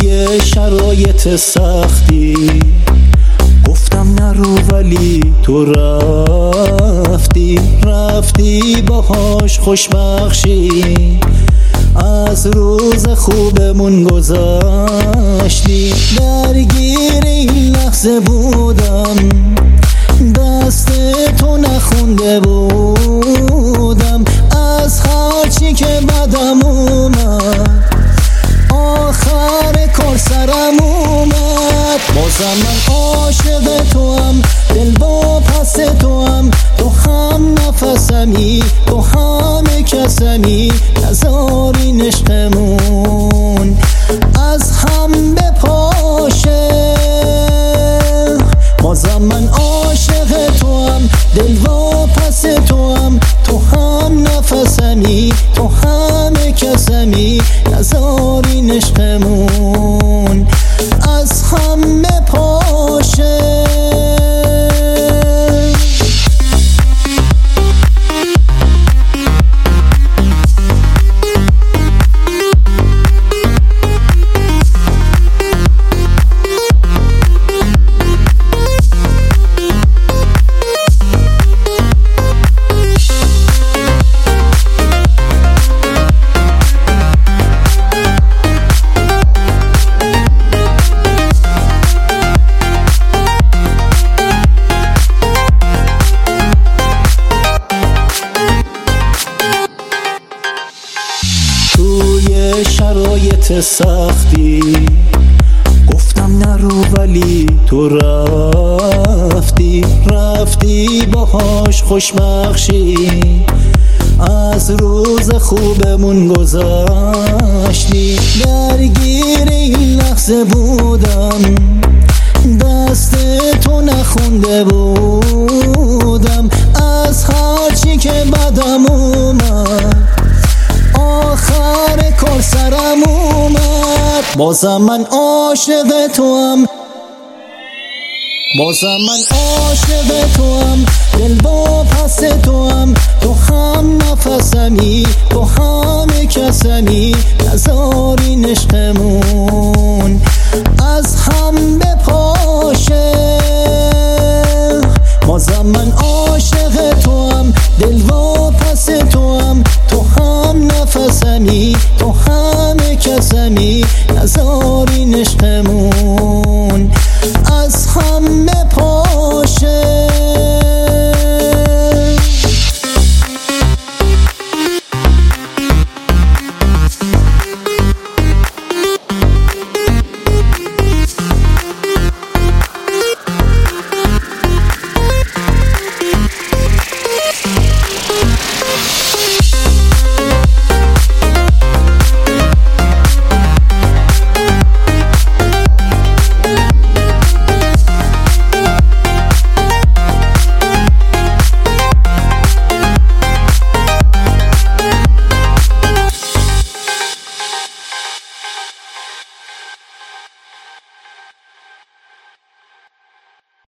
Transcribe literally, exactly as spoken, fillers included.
توی شرایط سختی گفتم نرو ولی تو رفتی رفتی باهاش خوشبخشی از روز خوبمون گذشتی. درگیر این لحظه بودم دست تو نخونده بودم از هرچی که بدم اومد آخر کار سرم اومد. بازم من عاشق تو هم دل با پس تو هم تو هم نفسمی تو همه کسمی نذارین عشقمون از هم بپاشه. بازم من عاشق تو هم دل با پس تو هم تو هم نفسمی تو همه کسمی نذارین عشقمون از هم بپاشه. شرایط سختی گفتم نرو ولی تو رفتی رفتی باهاش خوشبخشی از روز خوبمون گذشتی. درگیر این لحظه بودم دست تو نخونده بودم از هرچی که بدم اومد آخر کار سرم اومد. بازم من عاشق تو هم بازم من عاشق تو هم دل با پس تو هم تو هم نفسمی تو همه کسمی نذارین عشقمون از هم بپاشه. بازم من عاشق تو هم دل با پس تو هم تو هم نفسمی